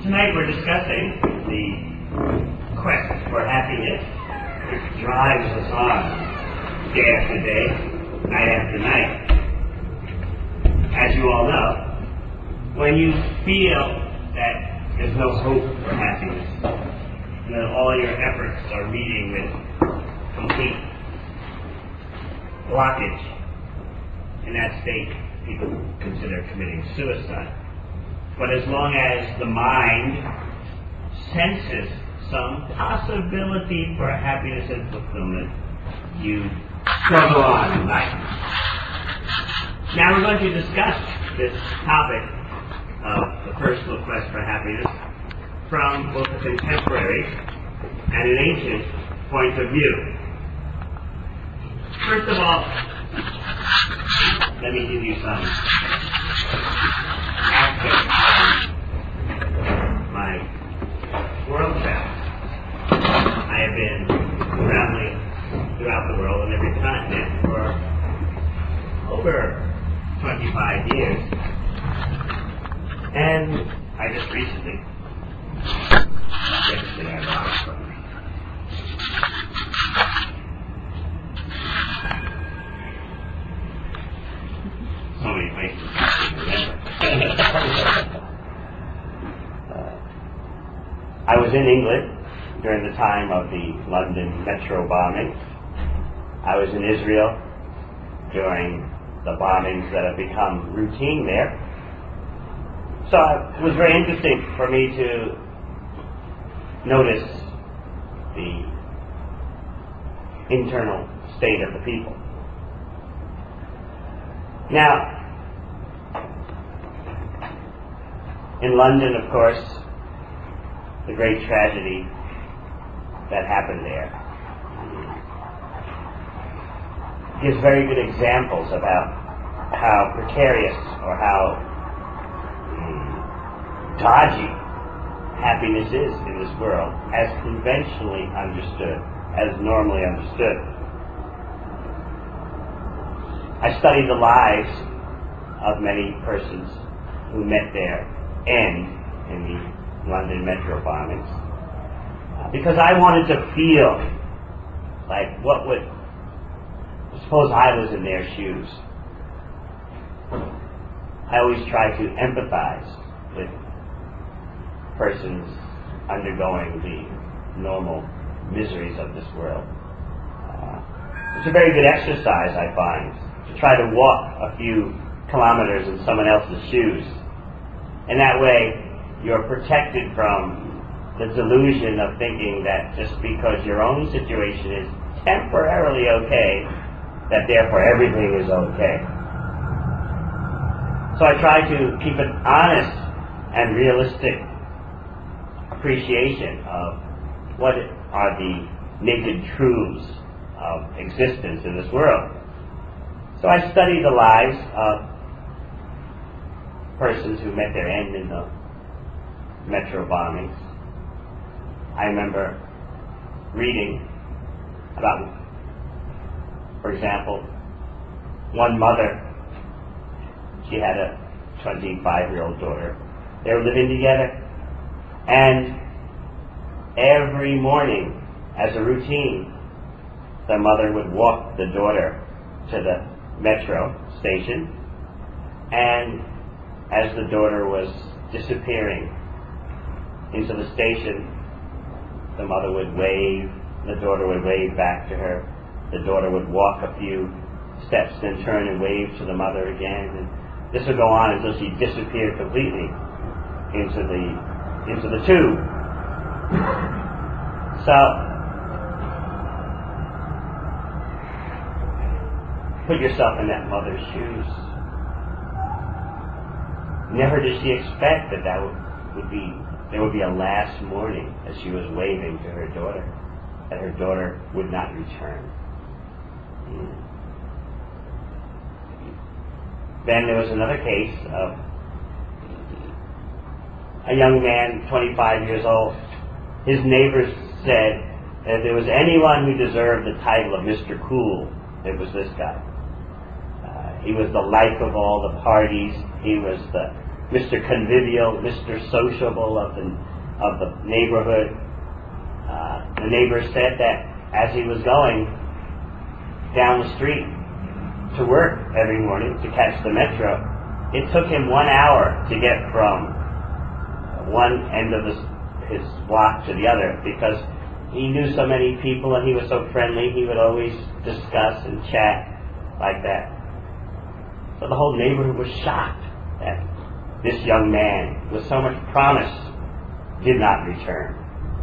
Tonight we're discussing the quest for happiness which drives us on day after day, night after night. As you all know, when you feel that there's no hope for happiness, and that all your efforts are meeting with complete blockage, in that state people consider committing suicide. But as long as the mind senses some possibility for happiness and fulfillment, you struggle on in life. Now we're going to discuss this topic of the personal quest for happiness from both a contemporary and an ancient point of view. First of all, let me give you some aspects of my world travels. I have been traveling throughout the world on every continent for over 25 years. And I just recently, yesterday I lost from so many places I remember. I was in England during the time of the London metro bombing. I was in Israel during the bombings that have become routine there. So it was very interesting for me to notice the internal state of the people. Now, in London, of course, the great tragedy that happened there gives very good examples about how precarious or how dodgy happiness is in this world, as conventionally understood, as normally understood. I studied the lives of many persons who met their end in the London metro bombings because I wanted to feel like what would, suppose I was in their shoes. I always try to empathize with persons undergoing the normal miseries of this world. It's a very good exercise, I find, to try to walk a few kilometers in someone else's shoes. And that way, you're protected from the delusion of thinking that just because your own situation is temporarily okay, that therefore everything is okay. So I try to keep an honest and realistic appreciation of what are the naked truths of existence in this world. So I study the lives of persons who met their end in the metro bombings. I remember reading about, for example, one mother. She had a 25-year-old daughter. They were living together, and every morning, as a routine, the mother would walk the daughter to the metro station, and as the daughter was disappearing into the station, the mother would wave, the daughter would wave back to her, the daughter would walk a few steps, then turn and wave to the mother again, and this would go on until she disappeared completely into the tube. So, put yourself in that mother's shoes. Never did she expect that there would be a last morning as she was waving to her daughter, that her daughter would not return. Then there was another case of a young man, 25 years old. His neighbors said that if there was anyone who deserved the title of Mr. Cool, it was this guy. He was the life of all the parties. He was the Mr. Convivial, Mr. Sociable of the neighborhood. The neighbor said that as he was going down the street to work every morning to catch the metro, it took him 1 hour to get from one end of his block to the other, because he knew so many people and he was so friendly. He would always discuss and chat like that. So the whole neighborhood was shocked that this young man with so much promise did not return.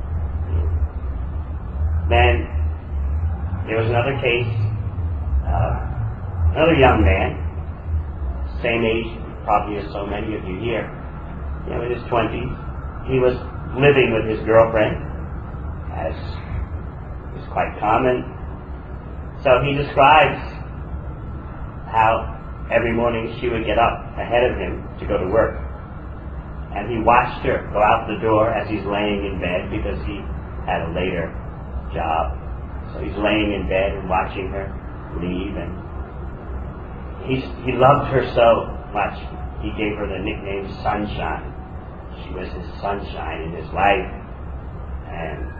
Then there was another case, another young man, same age probably as so many of you here, in his 20s. He was living with his girlfriend, as is quite common. So he describes how every morning she would get up ahead of him to go to work, and he watched her go out the door as he's laying in bed, because he had a later job. So he's laying in bed and watching her leave, and he loved her so much, he gave her the nickname Sunshine. She was his sunshine in his life. And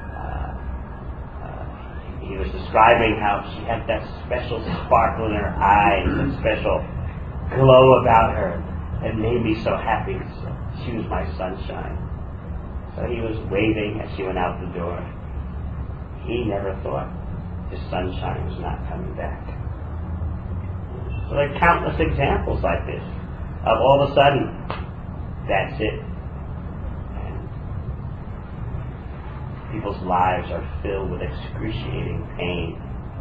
he was describing how she had that special sparkle in her eyes, that special glow about her that made me so happy. So she was my sunshine. So he was waving as she went out the door. He never thought his sunshine was not coming back. So there are countless examples like this, of all of a sudden, that's it. And people's lives are filled with excruciating pain.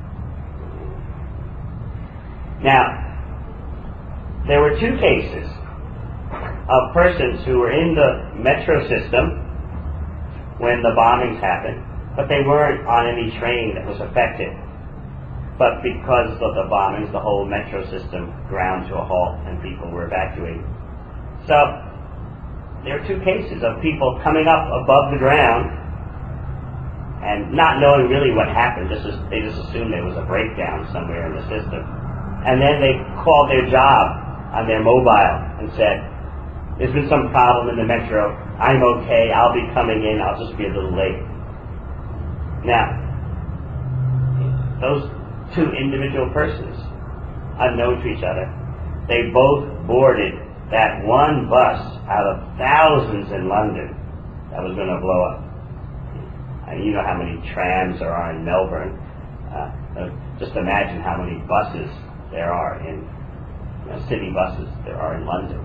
Now, there were two cases of persons who were in the metro system when the bombings happened, but they weren't on any train that was affected. But because of the bombings, the whole metro system ground to a halt and people were evacuated. So there are two cases of people coming up above the ground and not knowing really what happened. They just assumed there was a breakdown somewhere in the system. And then they called their job on their mobile and said, "There's been some problem in the metro. I'm okay. I'll be coming in. I'll just be a little late." Now, those two individual persons, unknown to each other, they both boarded that one bus out of thousands in London that was going to blow up. And you know how many trams there are in Melbourne. Just imagine how many buses there are in city buses there are in London.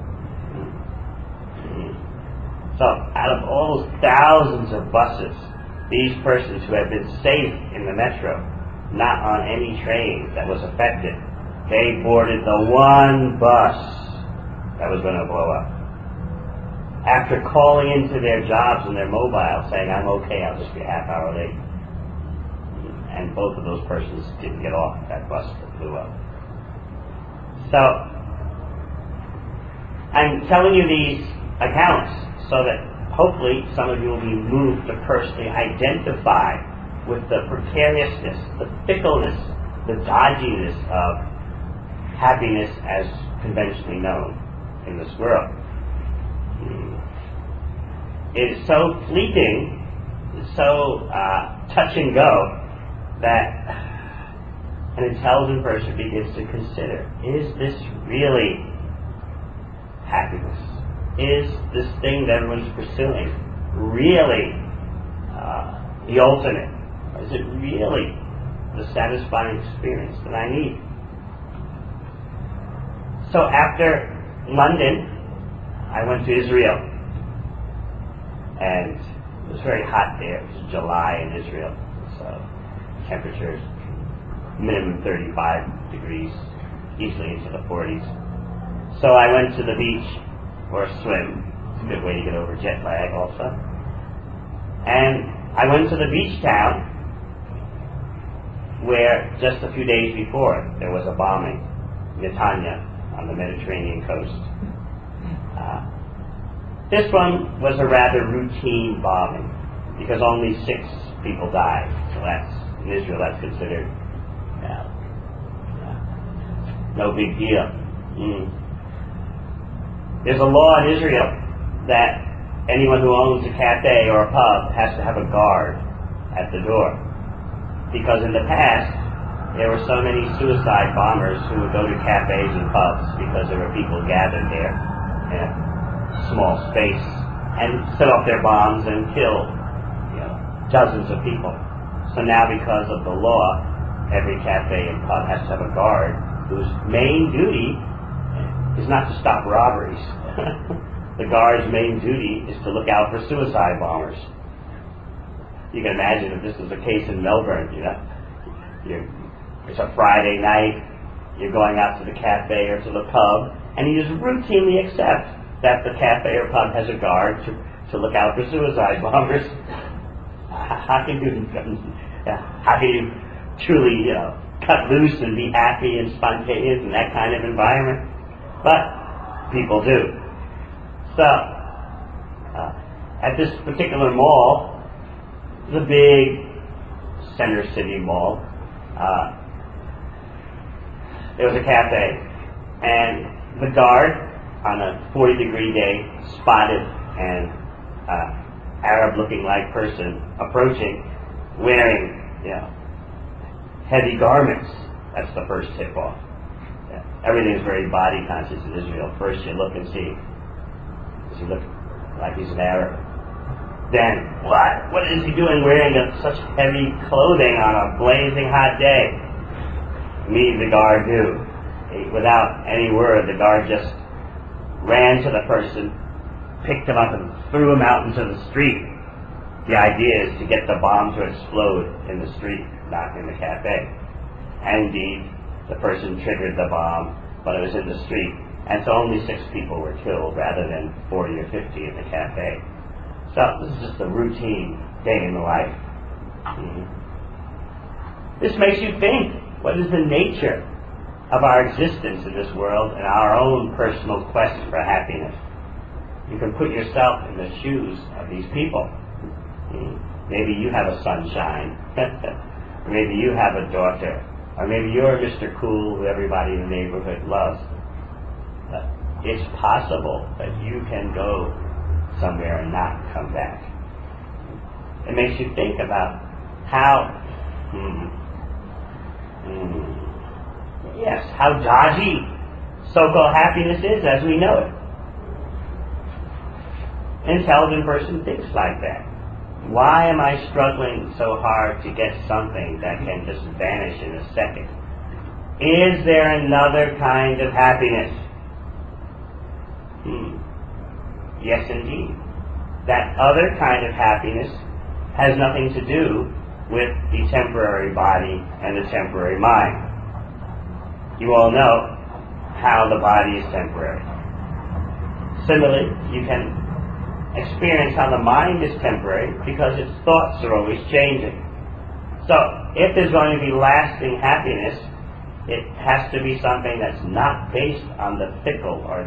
So out of all those thousands of buses, these persons who had been safe in the metro, not on any train that was affected, they boarded the one bus that was going to blow up. After calling into their jobs on their mobile saying, "I'm okay, I'll just be a half hour late." And both of those persons didn't get off that bus that blew up. So, I'm telling you these accounts so that hopefully some of you will be moved to personally identify with the precariousness, the fickleness, the dodginess of happiness as conventionally known in this world. It is so fleeting, so touch and go, that an intelligent person begins to consider, is this really happiness? Is this thing that everyone's pursuing really the ultimate? Or is it really the satisfying experience that I need? So after London, I went to Israel, and it was very hot there. It was July in Israel, so temperatures minimum 35 degrees, easily into the 40s. So I went to the beach for a swim. It's a good way to get over jet lag also. And I went to the beach town where just a few days before there was a bombing, Netanya, on the Mediterranean coast. This one was a rather routine bombing because only 6 people died. So that's, in Israel, that's considered no big deal. There's a law in Israel that anyone who owns a cafe or a pub has to have a guard at the door. Because in the past, there were so many suicide bombers who would go to cafes and pubs because there were people gathered there in a small space and set off their bombs and kill, dozens of people. So now, because of the law, every cafe and pub has to have a guard whose main duty is not to stop robberies. The guard's main duty is to look out for suicide bombers. You can imagine if this was the case in Melbourne, it's a Friday night, you're going out to the cafe or to the pub, and you just routinely accept that the cafe or pub has a guard to look out for suicide bombers. How can you truly, cut loose and be happy and spontaneous in that kind of environment? But people do. So, at this particular mall, the big center city mall, there was a cafe, and the guard on a 40-degree day spotted an Arab-looking like person approaching, wearing, heavy garments. That's the first tip-off. Everything's very body conscious in Israel. First you look and see, does he look like he's an Arab? Then, what is he doing wearing such heavy clothing on a blazing hot day? Me, the guard, do. Without any word, the guard just ran to the person, picked him up and threw him out into the street. The idea is to get the bomb to explode in the street, not in the cafe. And indeed, the person triggered the bomb, but it was in the street, and so only 6 people were killed rather than 40 or 50 in the cafe. So this is just a routine day in the life. This makes you think, what is the nature of our existence in this world and our own personal quest for happiness? You can put yourself in the shoes of these people. Maybe you have a sunshine, or maybe you have a daughter, or maybe you're Mr. Cool who everybody in the neighborhood loves. But it's possible that you can go somewhere and not come back. It makes you think about how how dodgy so-called happiness is as we know it. An intelligent person thinks like that. Why am I struggling so hard to get something that can just vanish in a second? Is there another kind of happiness? Yes, indeed. That other kind of happiness has nothing to do with the temporary body and the temporary mind. You all know how the body is temporary. Similarly, you can experience how the mind is temporary because its thoughts are always changing. So, if there's going to be lasting happiness, it has to be something that's not based on the fickleness or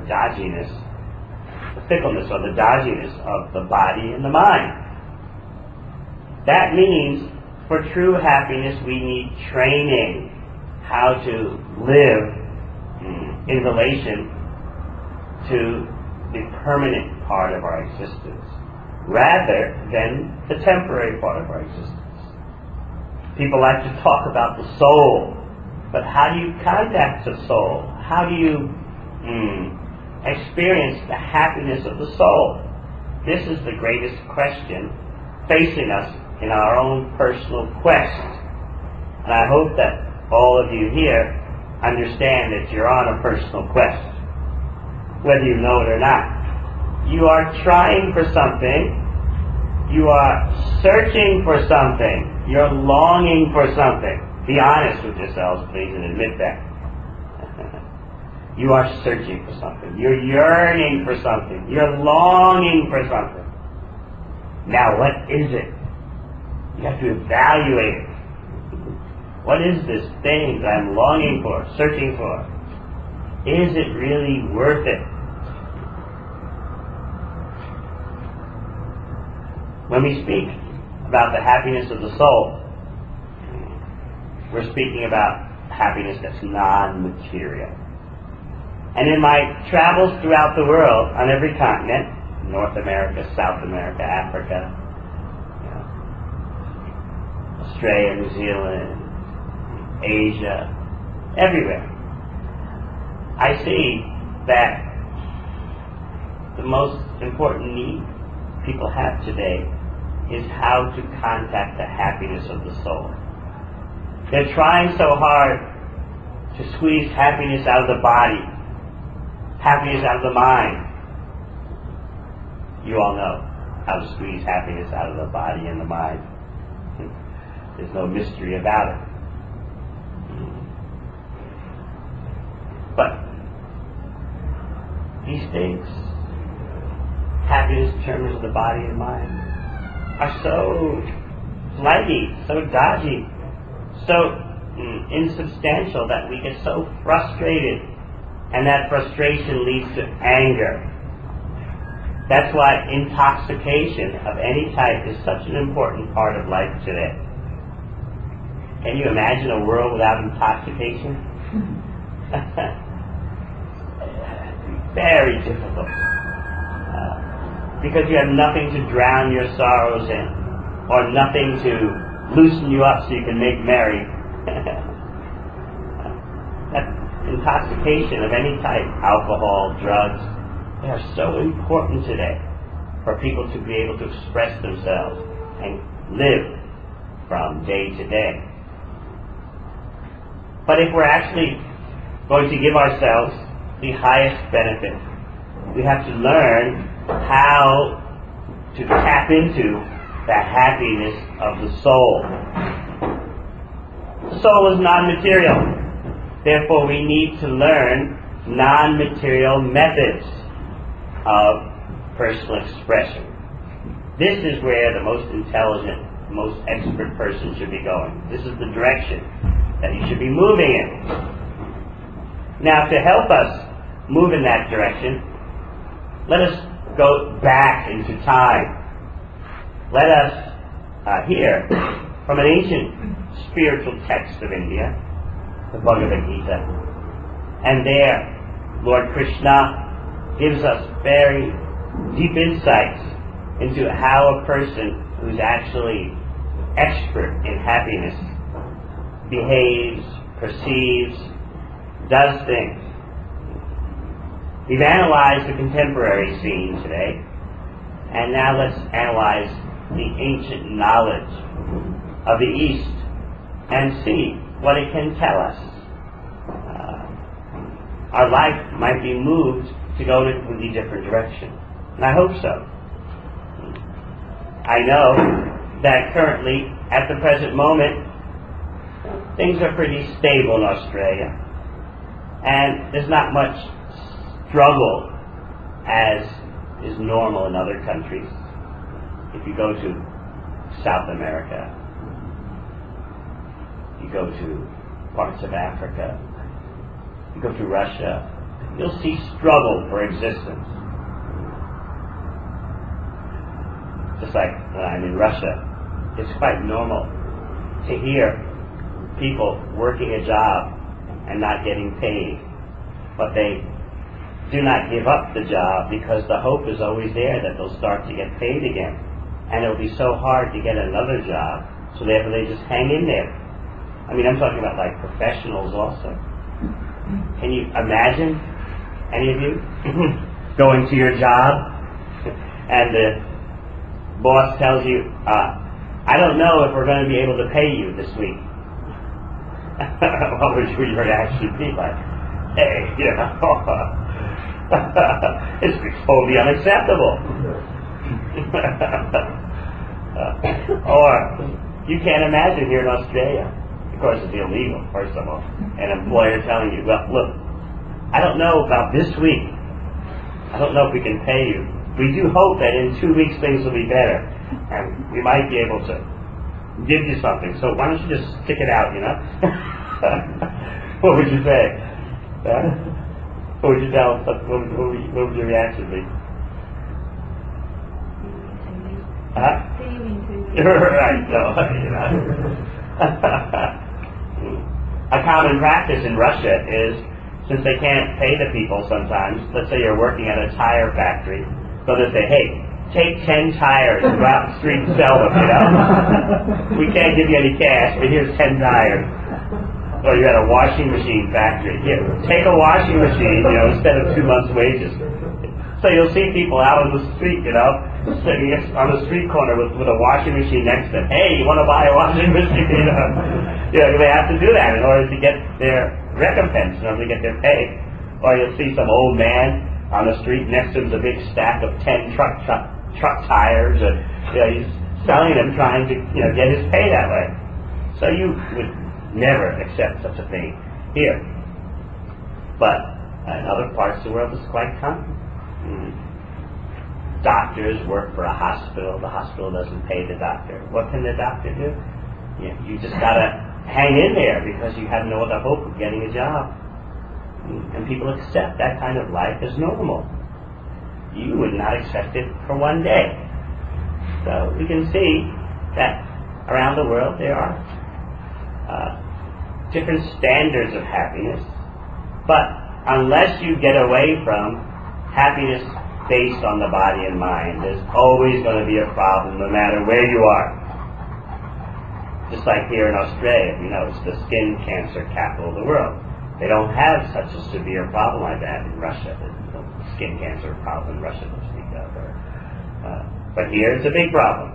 the dodginess of the body and the mind. That means for true happiness we need training how to live in relation to the permanent part of our existence rather than the temporary part of our existence. People like to talk about the soul, but how do you contact the soul? How do you experience the happiness of the soul? This is the greatest question facing us in our own personal quest. And I hope that all of you here understand that you're on a personal quest, whether you know it or not. You are trying for something. You are searching for something. You're longing for something. Be honest with yourselves, please, and admit that. You are searching for something. You're yearning for something. You're longing for something. Now, what is it? You have to evaluate it. What is this thing that I'm longing for, searching for? Is it really worth it? When we speak about the happiness of the soul, we're speaking about happiness that's non-material. And in my travels throughout the world, on every continent, North America, South America, Africa, Australia, New Zealand, Asia, everywhere, I see that the most important need people have today is how to contact the happiness of the soul. They're trying so hard to squeeze happiness out of the body, happiness out of the mind. You all know how to squeeze happiness out of the body and the mind. There's no mystery about it. But these things, happiness in terms of the body and mind, are so flighty, so dodgy, so insubstantial that we get so frustrated, and that frustration leads to anger. That's why intoxication of any type is such an important part of life today. Can you imagine a world without intoxication? Very difficult. Because you have nothing to drown your sorrows in, or nothing to loosen you up so you can make merry. That intoxication of any type, alcohol, drugs, they are so important today for people to be able to express themselves and live from day to day. But if we're actually going to give ourselves the highest benefit, we have to learn how to tap into the happiness of the soul. The soul is non-material. Therefore, we need to learn non-material methods of personal expression. This is where the most intelligent, most expert person should be going. This is the direction that you should be moving in. Now, to help us move in that direction, let us go back into time. Let us hear from an ancient spiritual text of India, the Bhagavad Gita. And there, Lord Krishna gives us very deep insights into how a person who's actually expert in happiness behaves, perceives, does things. We've analyzed the contemporary scene today, and now let's analyze the ancient knowledge of the East and see what it can tell us. Our life might be moved to go in a completely different direction, and I hope so. I know that currently, at the present moment, things are pretty stable in Australia, and there's not much struggle as is normal in other countries. If you go to South America, you go to parts of Africa, you go to Russia, you'll see struggle for existence. Just like when I'm in Russia, it's quite normal to hear people working a job and not getting paid, but they do not give up the job because the hope is always there that they'll start to get paid again. And it'll be so hard to get another job, so therefore they just hang in there. I mean, I'm talking about like professionals also. Can you imagine, any of you, going to your job and the boss tells you, I don't know if we're going to be able to pay you this week. What would your reaction be like? Hey, you know, it's totally unacceptable. Or you can't imagine here in Australia, of course it's illegal, first of all, an employer telling you, well, look, I don't know about this week. I don't know if we can pay you. We do hope that in 2 weeks things will be better, and we might be able to give you something. So why don't you just stick it out, you know? What would you say? What would you tell? What would your reaction be? Huh? Right, no, you know. A common practice in Russia is since they can't pay the people sometimes, let's say you're working at a tire factory, so they say, hey, take 10 tires and go out the street and sell them, you know? We can't give you any cash, but here's 10 tires. Or you're at a washing machine factory. Here, take a washing machine, you know, instead of 2 months' wages. So you'll see people out on the street, you know, sitting on the street corner with a washing machine next to them. Hey, you want to buy a washing machine? You know, they have to do that in order to get their recompense, in order to get their pay. Or you'll see some old man on the street next to him with a big stack of 10 truck tires, and you know, he's selling them, trying to get his pay that way. So you would never accept such a thing here. But in other parts of the world, it's quite common. Doctors work for a hospital. The hospital doesn't pay the doctor. What can the doctor do? You just gotta hang in there because you have no other hope of getting a job. And people accept that kind of life as normal. You would not accept it for one day. So we can see that around the world there are different standards of happiness. But unless you get away from happiness based on the body and mind, there's always going to be a problem no matter where you are. Just like here in Australia, it's the skin cancer capital of the world. They don't have such a severe problem like that in Russia. The skin cancer problem in Russia to speak of. But here it's a big problem.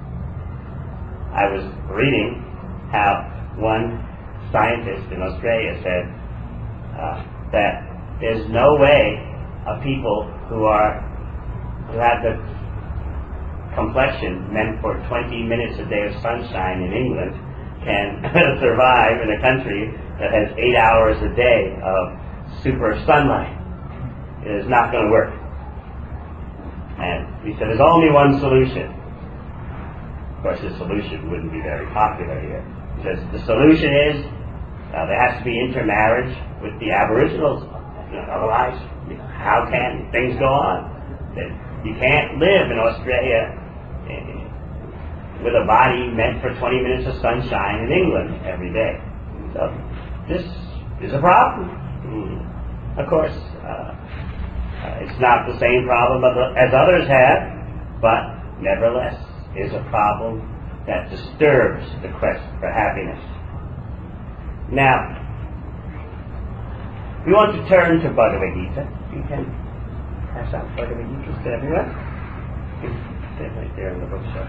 I was reading how one scientist in Australia said that there's no way of people who have the complexion meant for 20 minutes a day of sunshine in England can survive in a country that has 8 hours a day of super sunlight. It is not going to work. And he said there's only one solution. Of course, his solution wouldn't be very popular here. He says the solution is there has to be intermarriage with the Aboriginals. Otherwise, how can things go on? You can't live in Australia with a body meant for 20 minutes of sunshine in England every day. So this is a problem. Of course, it's not the same problem as others have, but nevertheless is a problem that disturbs the quest for happiness. Now, we want to turn to Bhagavad Gita. You can pass out Bhagavad Gita to everyone. You can sit right there in the bookshelf.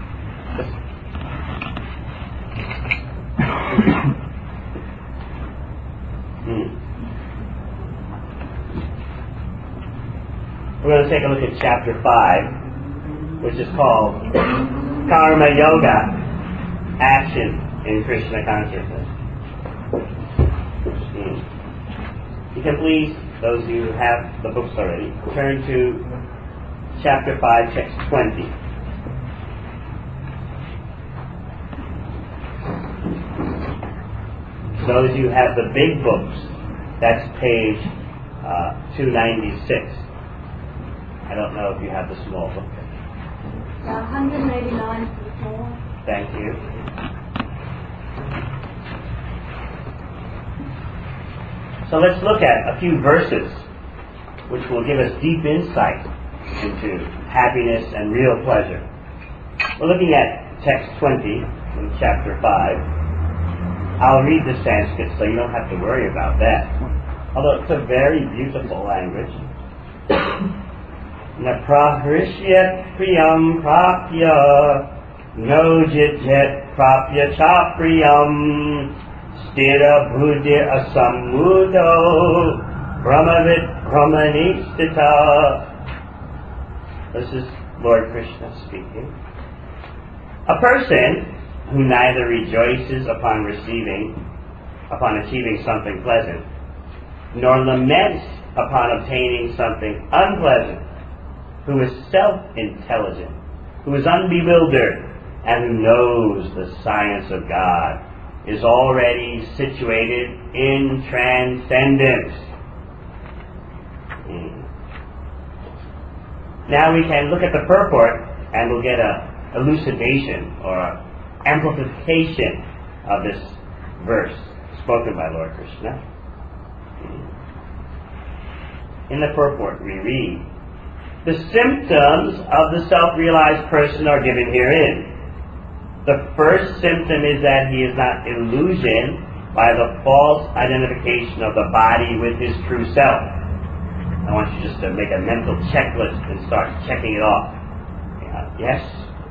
We're going to take a look at chapter 5, which is called Karma Yoga, Action in Krishna Consciousness. You can please, those who have the books already, turn to chapter 5, text 20. Those who have the big books, that's page 296. I don't know if you have the small book. 189 for the small one. Thank you. So let's look at a few verses which will give us deep insight into happiness and real pleasure. We're looking at text 20 in chapter 5. I'll read the Sanskrit so you don't have to worry about that. Although it's a very beautiful language. Na prahrishya priyam prapya no jitjet prapya cha priyam stira bhudya asammudo brahmavit brahmanistita. This is Lord Krishna speaking. A person who neither rejoices upon achieving something pleasant, nor laments upon obtaining something unpleasant, who is self-intelligent, who is unbewildered, and who knows the science of God, is already situated in transcendence. Now we can look at the purport and we'll get a elucidation or amplification of this verse spoken by Lord Krishna. In the purport we read, the symptoms of the self-realized person are given herein. The first symptom is that he is not illusioned by the false identification of the body with his true self. I want you just to make a mental checklist and start checking it off. Yes?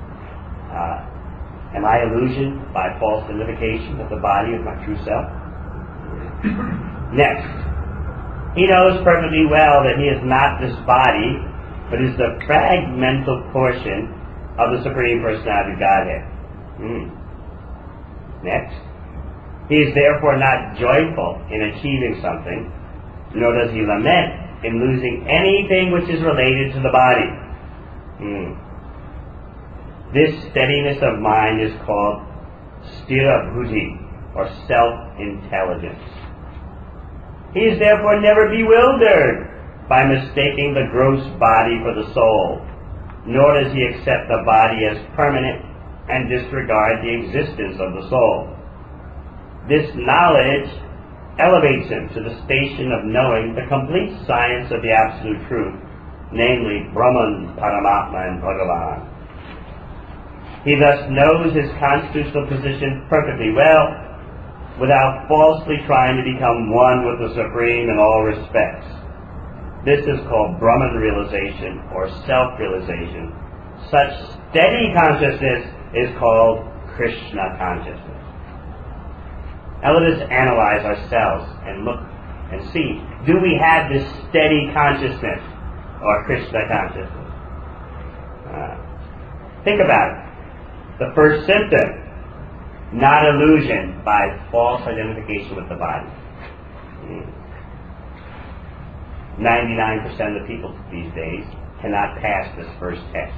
Am I illusioned by false identification of the body with my true self? Next, he knows perfectly well that he is not this body, but is the fragmental portion of the Supreme Personality of Godhead. Next, he is therefore not joyful in achieving something, nor does he lament in losing anything which is related to the body. This steadiness of mind is called sthira buddhi, or self-intelligence. He is therefore never bewildered by mistaking the gross body for the soul, nor does he accept the body as permanent and disregard the existence of the soul. This knowledge elevates him to the station of knowing the complete science of the Absolute Truth, namely Brahman, Paramatma, and Bhagavan. He thus knows his constitutional position perfectly well, without falsely trying to become one with the Supreme in all respects. This is called Brahman realization, or self-realization. Such steady consciousness is called Krishna consciousness. Now let us analyze ourselves and look and see, do we have this steady consciousness, or Krishna consciousness? Think about it. The first symptom, not illusion by false identification with the body. 99% of the people these days cannot pass this first test.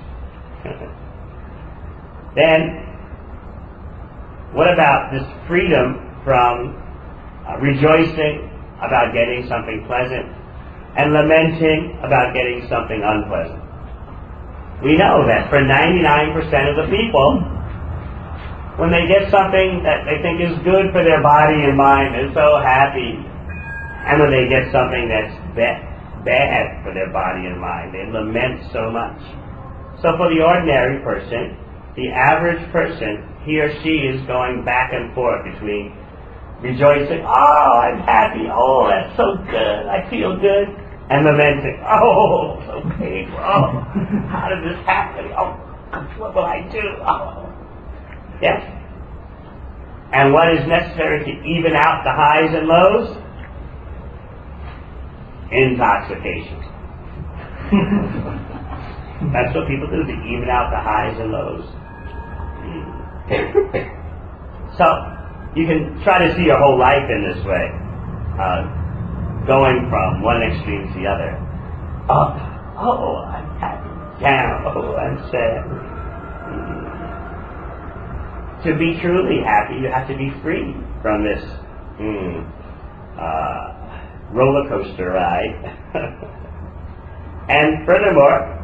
Then, what about this freedom from rejoicing about getting something pleasant and lamenting about getting something unpleasant? We know that for 99% of the people, when they get something that they think is good for their body and mind, they're so happy. And when they get something that's bad for their body and mind, they lament so much. So for the ordinary person, the average person, he or she is going back and forth between rejoicing, oh, I'm happy, oh, that's so good, I feel good, and lamenting, oh, so painful, oh, how did this happen, oh, what will I do, oh. Yes? And what is necessary to even out the highs and lows? Intoxication. That's what people do, to even out the highs and lows. So, you can try to see your whole life in this way, going from one extreme to the other. Up, oh, I'm happy. Down, oh, I'm sad. To be truly happy, you have to be free from this roller coaster ride. And furthermore,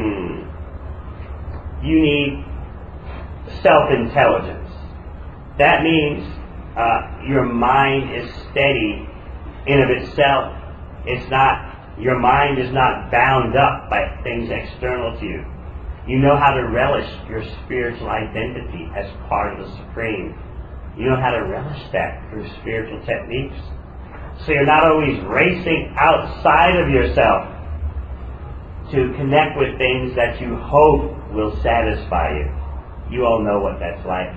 you need self-intelligence. That means your mind is steady in of itself. Your mind is not bound up by things external to you. You know how to relish your spiritual identity as part of the Supreme. You know how to relish that through spiritual techniques. So you're not always racing outside of yourself to connect with things that you hope will satisfy you. You all know what that's like.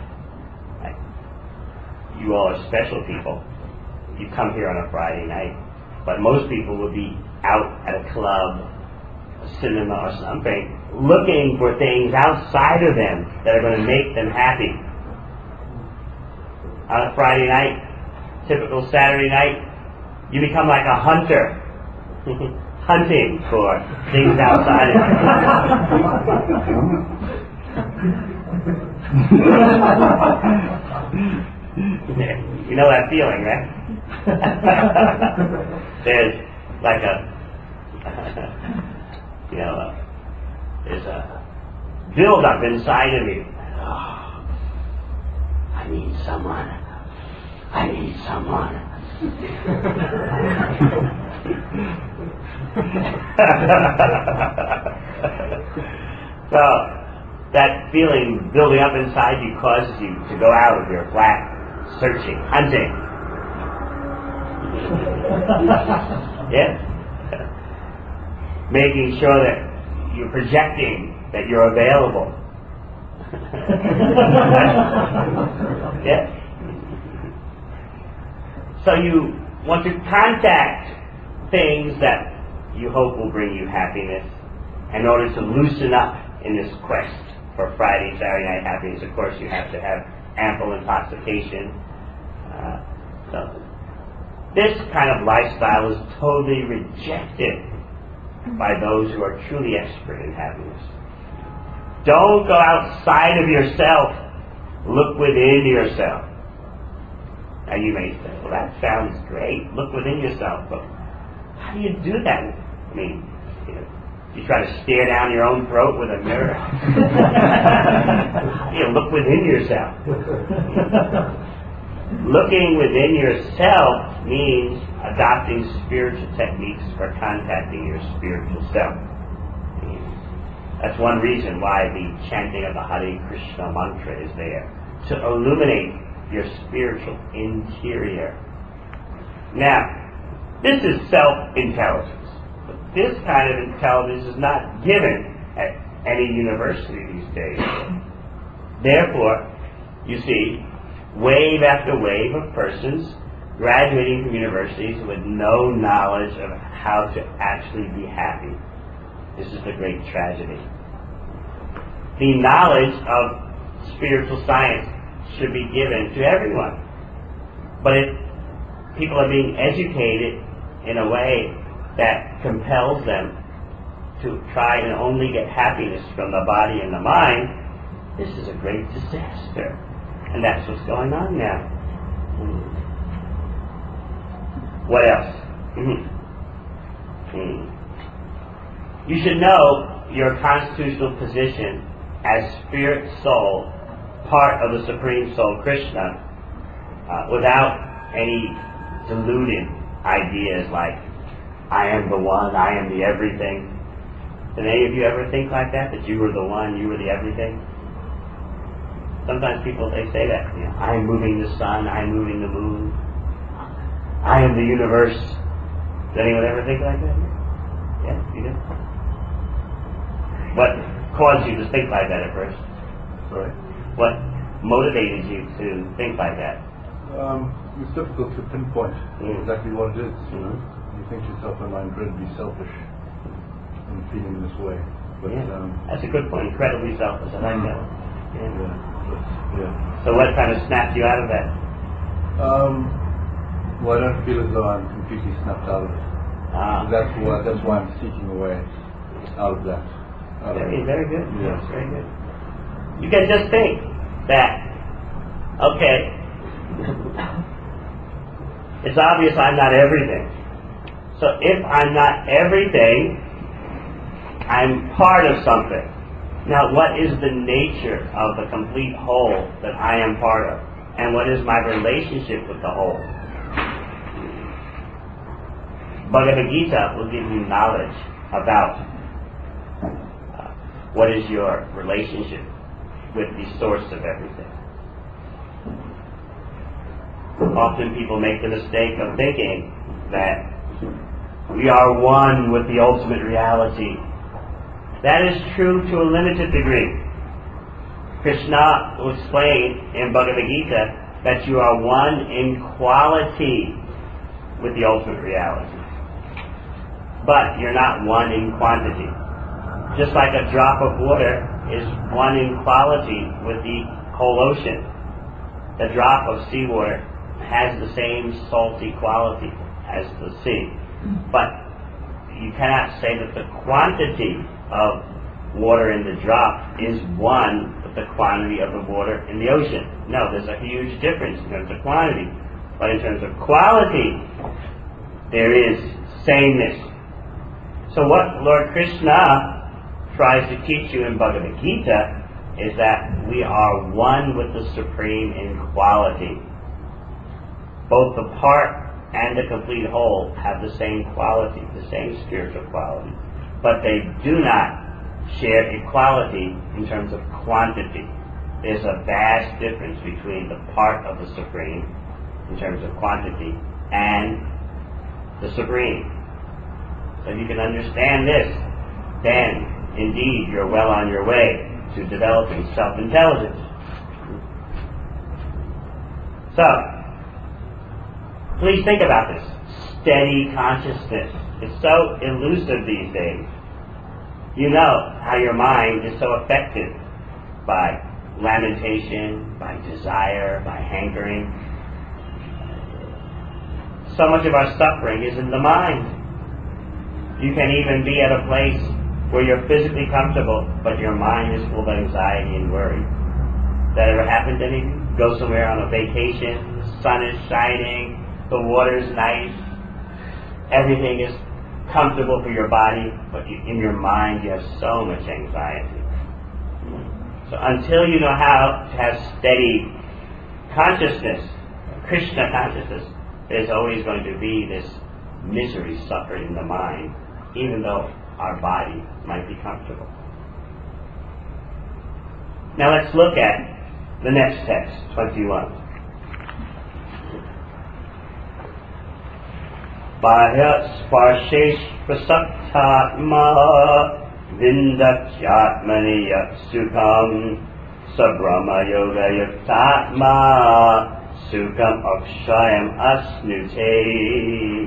You all are special people. You come here on a Friday night, but most people would be out at a club, a cinema or something, looking for things outside of them that are going to make them happy. On a Friday night, typical Saturday night, you become like a hunter, hunting for things outside of you. You know that feeling, right? There's like there's a build-up inside of you. Oh, I need someone. So, that feeling building up inside you causes you to go out of your flat, searching, hunting. Yeah? Making sure that you're projecting that you're available. Yeah? So you want to contact things that you hope will bring you happiness in order to loosen up in this quest for Friday, Saturday night happiness. Of course, you have to have ample intoxication. So this kind of lifestyle is totally rejected by those who are truly expert in happiness. Don't go outside of yourself. Look within yourself. Now you may say, well, that sounds great. Look within yourself. But how do you do that? I mean, you try to stare down your own throat with a mirror. Look within yourself. Looking within yourself means adopting spiritual techniques for contacting your spiritual self. That's one reason why the chanting of the Hare Krishna mantra is there, to illuminate your spiritual interior. Now, this is self-intelligence. But this kind of intelligence is not given at any university these days. Therefore, you see, wave after wave of persons graduating from universities with no knowledge of how to actually be happy. This is the great tragedy. The knowledge of spiritual science should be given to everyone. But if people are being educated in a way that compels them to try and only get happiness from the body and the mind, this is a great disaster. And that's what's going on now. What else? You should know your constitutional position as spirit soul, part of the Supreme Soul Krishna, without any deluded ideas like, I am the one, I am the everything. Did any of you ever think like that you were the one, you were the everything? Sometimes people, they say that, I am moving the sun, I am moving the moon, I am the universe. Does anyone ever think like that? Yeah, you do? What caused you to think like that at first? Sorry? What motivated you to think like that? It's difficult to pinpoint exactly what it is. You think to yourself, am I incredibly selfish in feeling this way? But that's a good point. Incredibly selfish. I like that one. Yeah. So what kind of snapped you out of that? Well, I don't feel as though I'm completely snapped out of it. That's why I'm seeking a way out of that. Very good. Yeah. Yes, very good. You can just think that, okay, it's obvious I'm not everything. So if I'm not everything, I'm part of something. Now, what is the nature of the complete whole that I am part of? And what is my relationship with the whole? Bhagavad Gita will give you knowledge about what is your relationship with the source of everything. Often people make the mistake of thinking that we are one with the ultimate reality. That is true to a limited degree. Krishna will explain in Bhagavad Gita that you are one in quality with the ultimate reality. But you're not one in quantity. Just like a drop of water is one in quality with the whole ocean. The drop of seawater has the same salty quality as the sea. But you cannot say that the quantity of water in the drop is one with the quantity of the water in the ocean. No, there's a huge difference in terms of quantity. But in terms of quality, there is sameness. So what Lord Krishna tries to teach you in Bhagavad Gita is that we are one with the Supreme in quality. Both the part and the complete whole have the same quality, the same spiritual quality, but they do not share equality in terms of quantity. There's a vast difference between the part of the Supreme, in terms of quantity, and the Supreme. So if you can understand this, then indeed you're well on your way to developing self-intelligence. So, please think about this. Steady consciousness. It's so elusive these days. You know how your mind is so affected by lamentation, by desire, by hankering. So much of our suffering is in the mind. You can even be at a place where you're physically comfortable, but your mind is full of anxiety and worry. That ever happened to any? Go somewhere on a vacation, the sun is shining, the water's nice, everything is comfortable for your body, but in your mind you have so much anxiety. So until you know how to have steady consciousness, Krishna consciousness, there's always going to be this misery suffered in the mind, even though our body might be comfortable. Now let's look at the next text, 21. Bahya sparshesh prasaktatma vindakyatmani sukham sabrahma yoga yuktatma sukham akshayam asnute.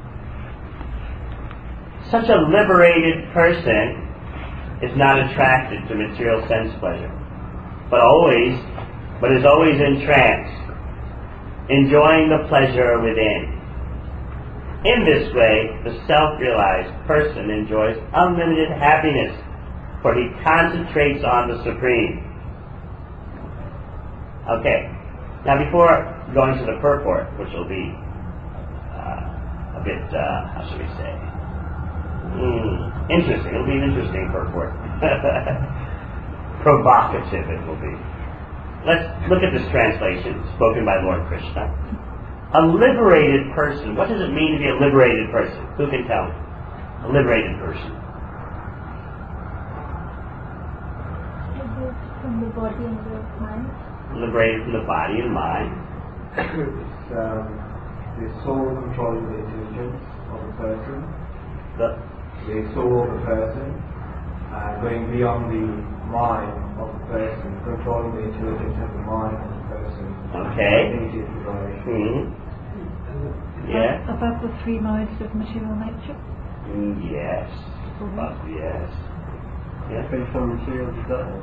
Such a liberated person is not attracted to material sense pleasure, but is always in trance, enjoying the pleasure within. In this way, the self-realized person enjoys unlimited happiness, for he concentrates on the Supreme. Okay, now before going to the purport, which will be a bit, how should we say, interesting. It'll be an interesting purport. Provocative it will be. Let's look at this translation spoken by Lord Krishna. A liberated person. What does it mean to be a liberated person? Who can tell me? A liberated person. Liberated from the body and the mind. Liberated from the body and mind. It's the soul controlling the intelligence of the person. The soul of the person, going beyond the mind of the person, controlling the intelligence of the mind of the person. Okay. Yeah. Above the three modes of material nature? Yes. Yes. Yes. Free from material desire.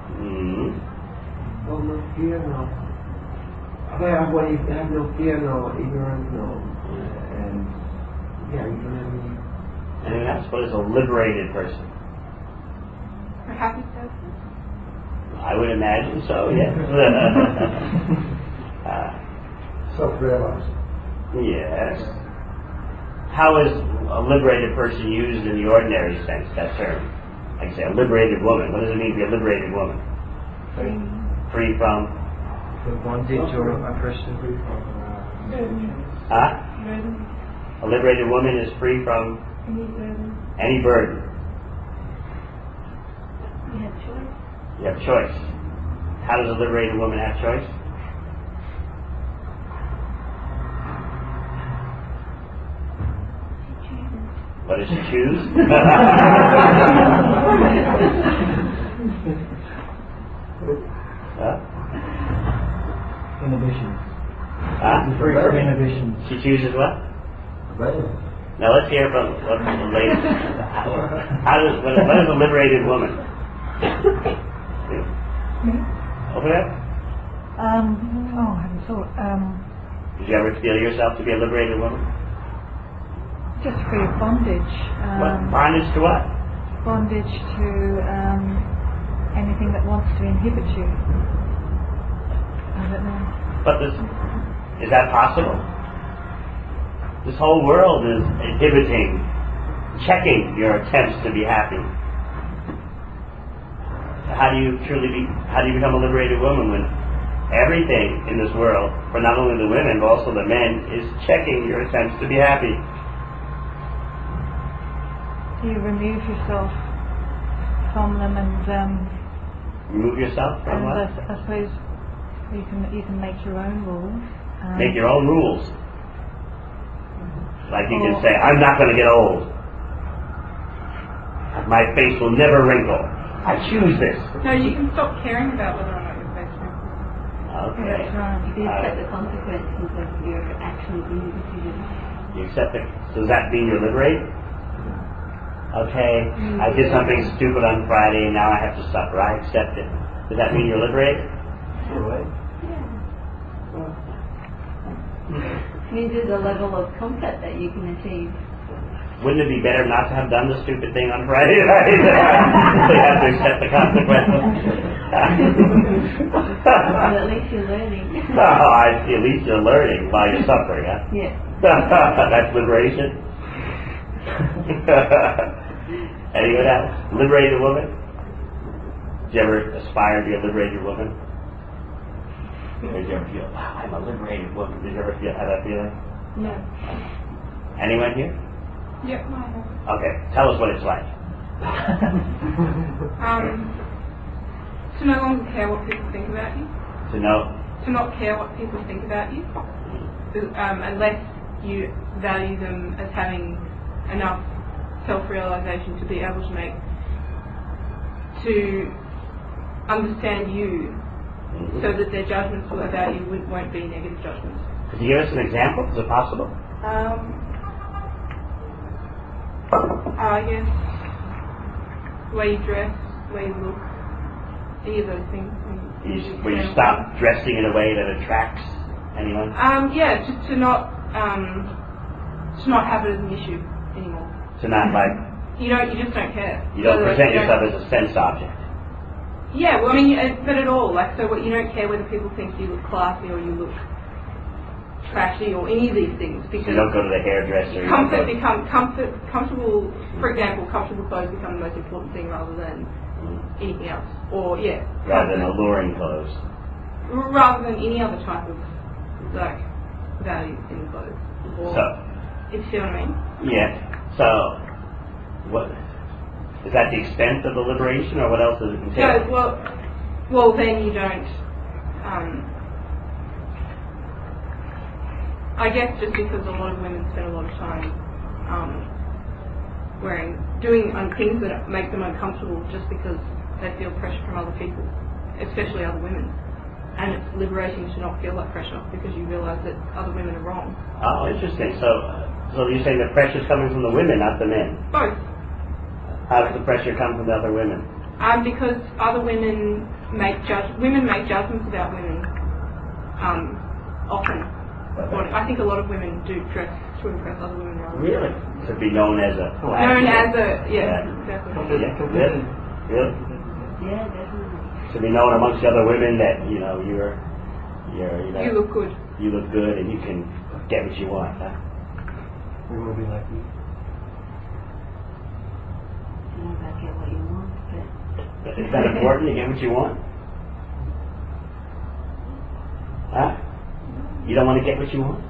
Well, no fear, no. Have no fear, no ignorance, no. And yeah, you don't have any. And that's what is a liberated person. A happy person? I would imagine so, yes. Self-realized. Yes. How is a liberated person used in the ordinary sense, that term? Like say, a liberated woman. What does it mean to be a liberated woman? Free from? The bondage or oppression. Free from Huh? A liberated woman is free from any burden. You have choice. You have choice. How does a liberated woman have choice? What does she choose? Huh? Inhibitions. Huh? Free from inhibitions. She chooses what? Now let's hear from the lady. What is a liberated woman? Me? Open it. I haven't thought. Did you ever feel yourself to be a liberated woman? Just free of bondage. What? Bondage to what? Bondage to anything that wants to inhibit you. I don't know. But is that possible? This whole world is inhibiting, checking your attempts to be happy. How do you become a liberated woman when everything in this world, for not only the women, but also the men, is checking your attempts to be happy. You remove yourself from them and Remove yourself from what? I suppose you can make your own rules. Make your own rules. Like you can say, I'm not going to get old. My face will never wrinkle. I choose this. No, you can stop caring about whether or not your face wrinkles. Okay. That's right. You accept the consequences of your actions and your decisions. You accept it. Does that mean you're liberated? Okay, I did something stupid on Friday, now I have to suffer. I accept it. Does that mean you're liberated? It means there's a level of comfort that you can achieve. Wouldn't it be better not to have done the stupid thing on Friday night? So you have to accept the consequences. But at least you're learning. Oh, I see. At least you're learning while you're suffering, huh? Yeah. That's liberation. Anyone else? Liberated woman? Did you ever aspire to be a liberated woman? Did you ever feel, wow, I'm a liberated woman? Did you ever have that feeling? No. Anyone here? Yep, I have. Okay, tell us what it's like. To no longer care what people think about you. To know. To not care what people think about you. Unless you value them as having enough self-realization to be able to understand you, so that their judgments about you won't be negative judgments. Could you give us an example? Is it possible? I guess the way you dress, the way you look, any of those things. Will you stop dressing in a way that attracts anyone? Yeah, just to not have it as an issue anymore. To not like. You just don't care. You don't present yourself as a sense object. Yeah, well, I mean, but at all. Like, so you don't care whether people think you look classy or you look trashy or any of these things, because you don't go to the hairdresser. Comfortable. For example, comfortable clothes become the most important thing rather than anything else. Or rather than alluring clothes. Rather than any other type of value in the clothes. Or, if you see what I mean. Yeah. So, what is that the extent of the liberation, or what else does it entail? No, well, then you don't. I guess just because a lot of women spend a lot of time doing things that make them uncomfortable just because they feel pressure from other people, especially other women. And it's liberating to not feel that pressure because you realise that other women are wrong. Oh, interesting. So you're saying the pressure's coming from the women, not the men? Both. How does the pressure come from the other women? Because other women make judgments about women often. I think a lot of women do dress to impress other women rather. Really? To be known as a... Exactly. Really? Really? Yeah, definitely. To be known amongst the other women that, you look good. You look good and you can get what you want, huh? We will be like you. I don't know about get what you want, but... Is that important to get what you want? Huh? You don't want to get what you want?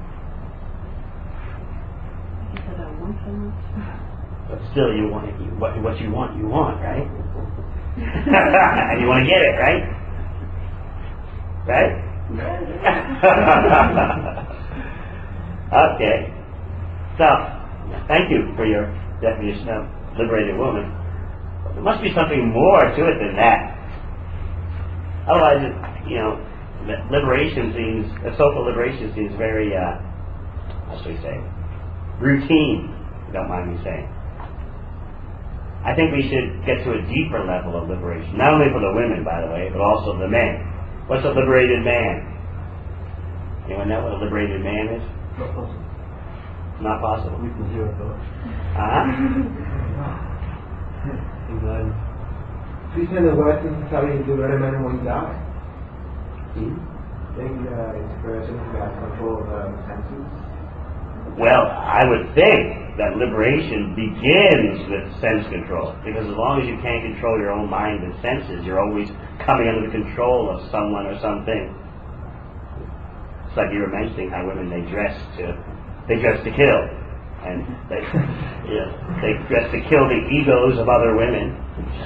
I guess I don't want so much. But still, you want what you want, right? And you want to get it, right? Right? Okay. So, thank you for your definition of liberated woman. There must be something more to it than that. Otherwise, social liberation seems very, how should we say, routine, if you don't mind me saying. I think we should get to a deeper level of liberation, not only for the women, by the way, but also the men. What's a liberated man? Anyone know what a liberated man is? Not possible. Not possible. We can hear it though. Anxiety. Peace and the worst is telling you where a man won't die. I think it's a person who has control of senses. Well, I would think that liberation begins with sense control, because as long as you can't control your own mind and senses, you're always coming under the control of someone or something. It's like you were mentioning how women, they dress to kill, and they dress to kill the egos of other women.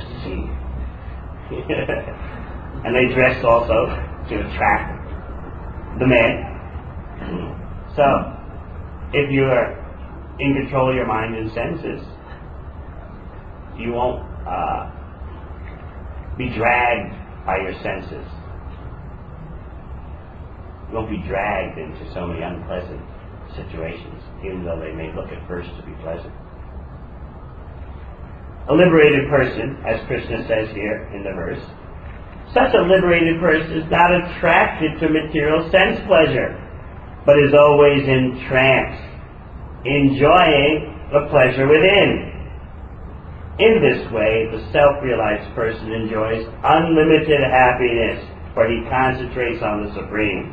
And they dress also to attract the men. So, if you are in control of your mind and senses, you won't be dragged by your senses. You won't be dragged into so many unpleasant situations, even though they may look at first to be pleasant. A liberated person, as Krishna says here in the verse, such a liberated person is not attracted to material sense pleasure, but is always in trance, enjoying the pleasure within. In this way, the self-realized person enjoys unlimited happiness, for he concentrates on the Supreme.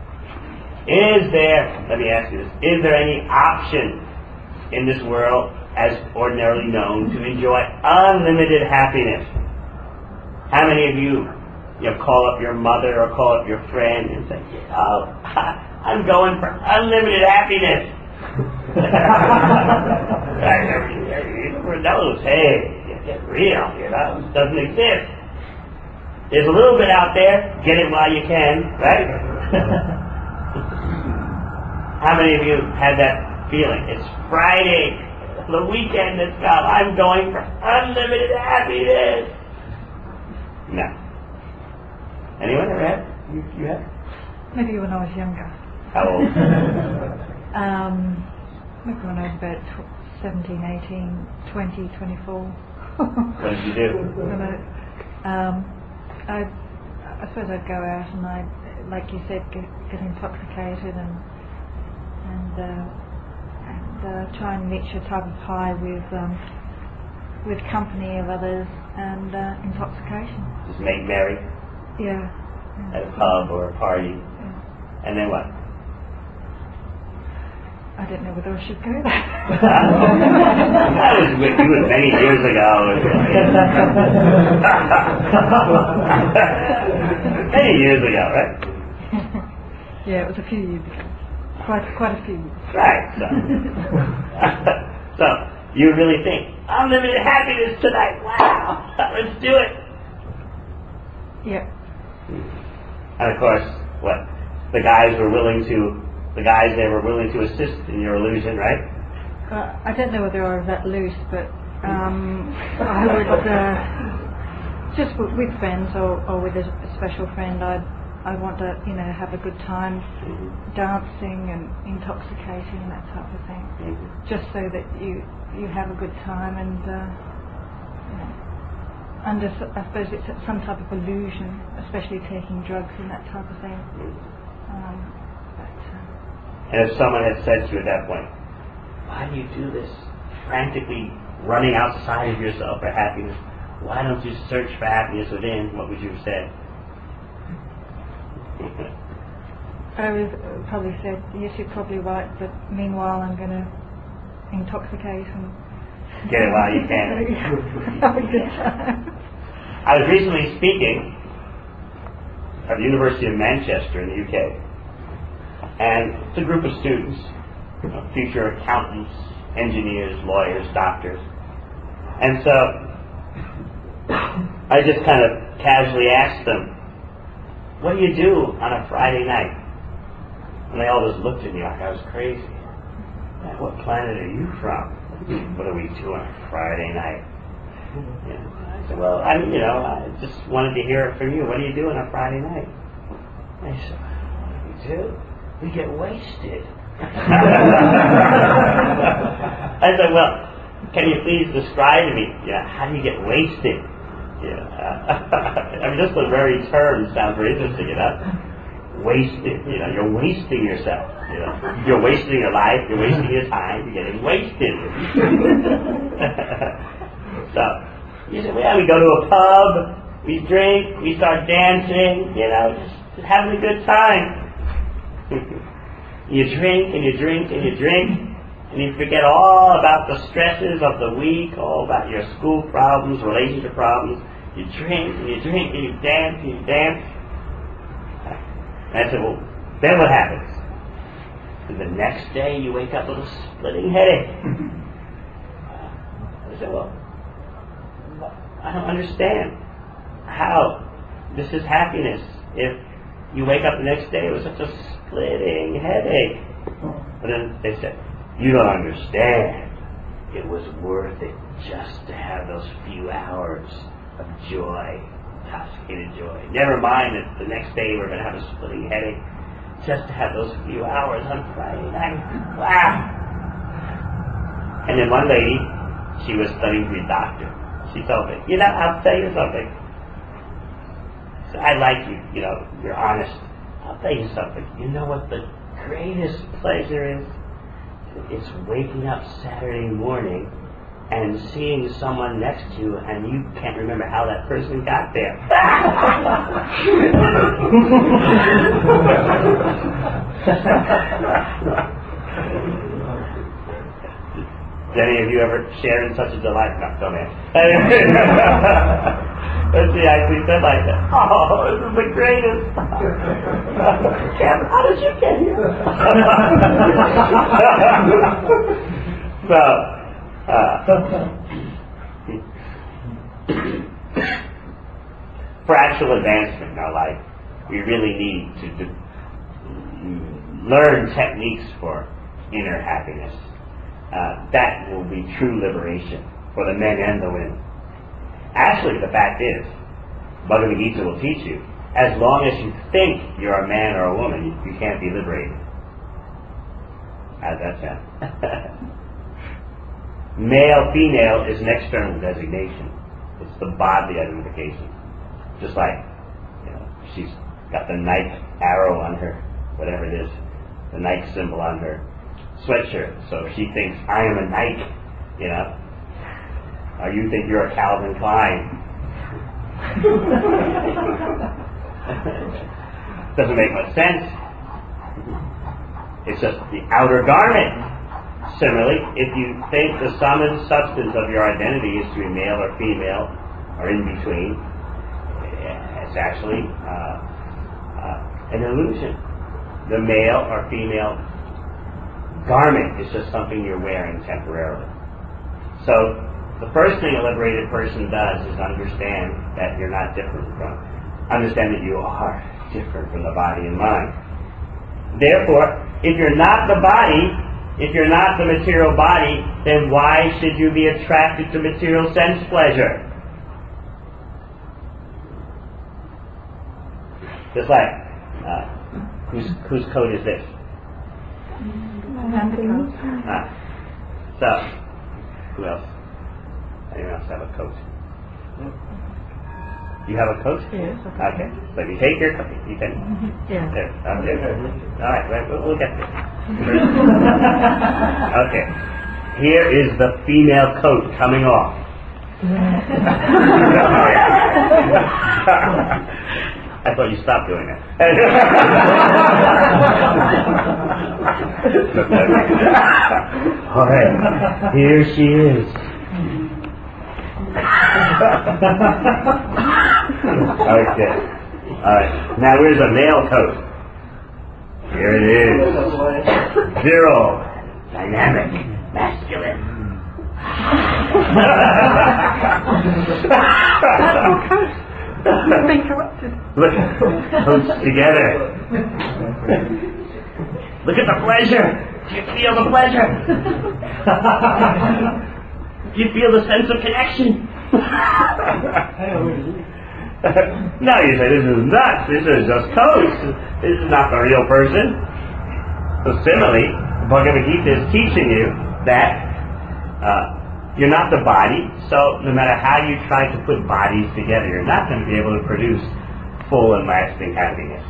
Let me ask you this, is there any option in this world, as ordinarily known, to enjoy unlimited happiness? How many of you call up your mother or call up your friend and say, "Oh, I'm going for unlimited happiness"? Everyone knows, hey, get real, it doesn't exist. There's a little bit out there, get it while you can, right? How many of you had that feeling? It's Friday, the weekend has come, I'm going for unlimited happiness. No. Anyone ever had? You have? Maybe when I was younger. How old? Maybe when I was about 17, 18, 20, 24. What did you do? I suppose I'd go out and I'd, like you said, get intoxicated and try and reach a type of high with company of others and intoxication. Just make merry? Yeah. At a pub or a party? Yeah. And then what? I don't know whether I should go there. That was with you many years ago. Many years ago, right? Yeah, it was a few years ago. Quite a few years. Right. So you really think, unlimited happiness tonight, wow, let's do it. Yeah. And of course, what? The guys they were willing to assist in your illusion, right? I don't know whether I was that loose, but I would just with friends or with a special friend, I'd want to have a good time, dancing and intoxicating and that type of thing, just so that you have a good time and under, I suppose it's some type of illusion, especially taking drugs and that type of thing. And if someone had said to you at that point, why do you do this? Frantically running outside of yourself for happiness. Why don't you search for happiness within? What would you have said? I would probably said, yes, you're probably right, but meanwhile I'm going to intoxicate and get it while you can. Have a good time. I was recently speaking at the University of Manchester in the UK, and it's a group of students, future accountants, engineers, lawyers, doctors, and so I just kind of casually asked them, what do you do on a Friday night? And they all just looked at me like I was crazy. What planet are you from? What do we do on a Friday night? I said, well, I just wanted to hear it from you. What do you do on a Friday night? I said, what do we do? We get wasted. I said, well, can you please describe to me, how do you get wasted? Just the very term sounds very interesting, Wasted, you're wasting yourself, You're wasting your life, you're wasting your time, you're getting wasted. So, you say, well, we go to a pub, we drink, we start dancing, just having a good time. You drink and you drink and you drink, and you forget all about the stresses of the week, all about your school problems, relationship problems. you drink and you drink and you dance and you dance. And I said, well, then what happens? And the next day you wake up with a splitting headache. I said, well, I don't understand how this is happiness if you wake up the next day with such a splitting headache. But then they said, you don't understand. It was worth it just to have those few hours of joy, intoxicated joy. Never mind that the next day we're going to have a splitting headache. Just to have those few hours on Friday night. Wow! And then one lady, she was studying to be a doctor. She told me, I'll tell you something. So I like you, you're honest. I'll tell you something. You know what the greatest pleasure is? It's waking up Saturday morning and seeing someone next to you and you can't remember how that person got there. Did any of you ever share in such a delight? No, don't answer. But she actually said like that. Oh, this is the greatest. Kevin, how did you get here? So, for actual advancement in our life, we really need to learn techniques for inner happiness. That will be true liberation for the men and the women. Actually, the fact is, Bhagavad Gita will teach you, as long as you think you're a man or a woman, you can't be liberated. How's that sound? Male, female is an external designation. It's the bodily identification. Just like, she's got the Nike arrow on her, whatever it is, the Nike symbol on her sweatshirt. So she thinks, I am a Nike, or you think you're a Calvin Klein. Doesn't make much sense. It's just the outer garment. Similarly, if you think the sum and substance of your identity is to be male or female, or in between, it's actually an illusion. The male or female garment is just something you're wearing temporarily. So, the first thing a liberated person does is understand that you're not different understand that you are different from the body and mind. Therefore, if you're not the body, if you're not the material body, then why should you be attracted to material sense pleasure? Just like, whose coat is this? So, who else? Anyone else have a coat? You have a coat? Yes. Okay. So if you take your coat, you can. Yeah. There. Okay. All right. We'll get this. Okay. Here is the female coat coming off. I thought you stopped doing that. All right. Here she is. Okay. Alright. Now where's a male coat? Here it is. Virile. Dynamic. Masculine. Been corrupted. Look. Coats together. Look at the pleasure. Do you feel the pleasure? Do you feel the sense of connection? No, you say, this is nuts. This is just coats. This is not the real person. So similarly, Bhagavad Gita is teaching you that you're not the body, so no matter how you try to put bodies together, you're not going to be able to produce full and lasting happiness.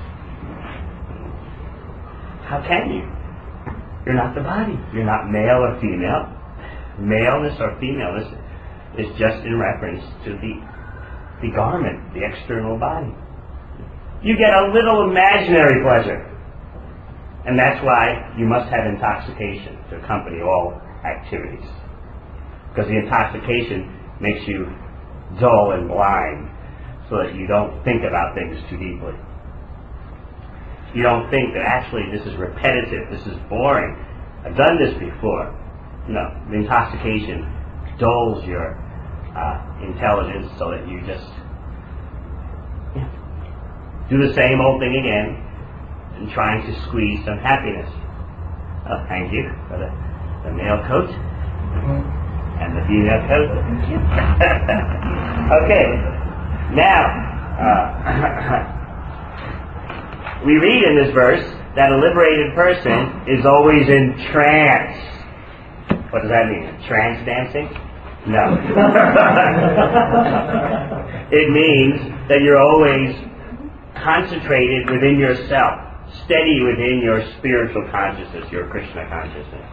How can you? You're not the body. You're not male or female. Maleness or femaleness is just in reference to the garment, the external body. You get a little imaginary pleasure. And that's why you must have intoxication to accompany all activities. Because the intoxication makes you dull and blind so that you don't think about things too deeply. You don't think that actually this is repetitive, this is boring. I've done this before. No, the intoxication dulls your intelligence so that you just do the same old thing again and trying to squeeze some happiness. Oh, thank you for the male coat and the female coat. Okay, now we read in this verse that a liberated person is always in trance. What does that mean? Trance dancing? No. It means that you're always concentrated within yourself, steady within your spiritual consciousness, your Krishna consciousness.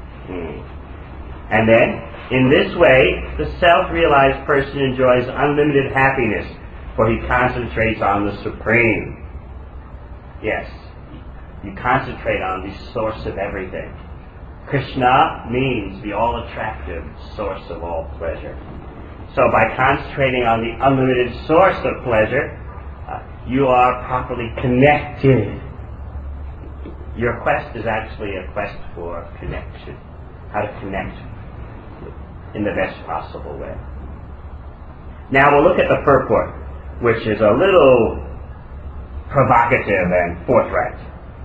And then, in this way, the self-realized person enjoys unlimited happiness, for he concentrates on the Supreme. Yes, you concentrate on the source of everything. Krishna means the all-attractive source of all pleasure. So by concentrating on the unlimited source of pleasure, you are properly connected. Your quest is actually a quest for connection. How to connect in the best possible way. Now we'll look at the purport, which is a little provocative and forthright.